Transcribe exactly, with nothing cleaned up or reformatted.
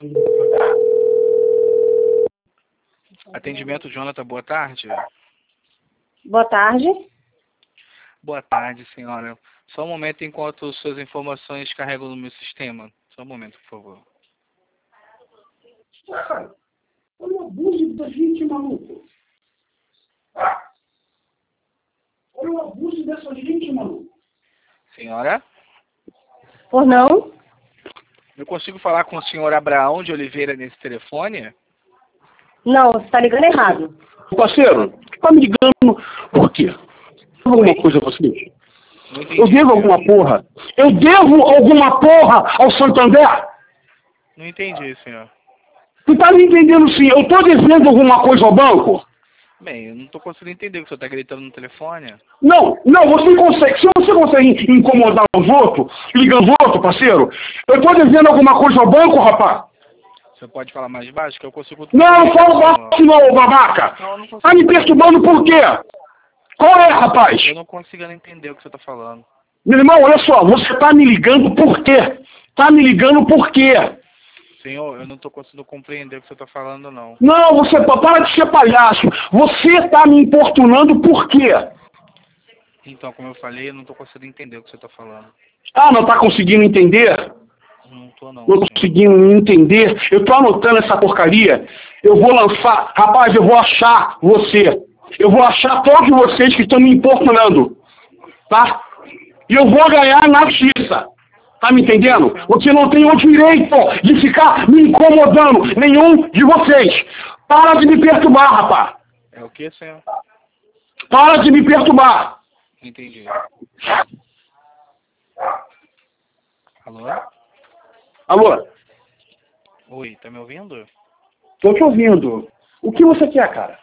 Atendimento Jonathan, boa tarde. Boa tarde. Boa tarde, senhora. Só um momento enquanto suas informações carregam no meu sistema. Só um momento, por favor. Cara, olha o abuso da gente, maluco. Olha o abuso dessa gente, maluco. Senhora? Por não? Eu consigo falar com o senhor Abraão de Oliveira nesse telefone? Não, você está ligando errado. Parceiro, tá me ligando por quê? Alguma coisa a você? Não entendi, Eu devo senhor. alguma porra? Eu devo alguma porra ao Santander? Não entendi, senhor. Tu tá me entendendo sim? Eu tô devendo alguma coisa ao banco? Bem, eu não estou conseguindo entender o que o senhor está gritando no telefone. Não, não, você consegue. Se você consegue incomodar os outros, ligando os outros, parceiro, eu tô devendo alguma coisa ao banco, rapaz? Você pode falar mais baixo que eu consigo... Não, não fala baixo não, babaca. Não, eu não consigo. Tá me perturbando por quê? Qual é, rapaz? Eu não consigo entender o que você está falando. Meu irmão, olha só, você tá me ligando por quê? Tá me ligando por quê? Senhor, eu não estou conseguindo compreender o que você está falando, não. Não, você para de ser palhaço. Você tá me importunando por quê? Então, como eu falei, eu não estou conseguindo entender o que você está falando. Ah, não tá conseguindo entender? Não estou, não, Não senhor. tô conseguindo entender. Eu tô anotando essa porcaria. Eu vou lançar. Rapaz, eu vou achar você. Eu vou achar todos vocês que estão me importunando. Tá? E eu vou ganhar na justiça. Tá me entendendo? Você não tem o direito de ficar me incomodando. Nenhum de vocês. Para de me perturbar, rapaz. É o que, senhor? Para de me perturbar. Entendi. Alô? Alô? Oi, tá me ouvindo? Tô te ouvindo. O que você quer, cara?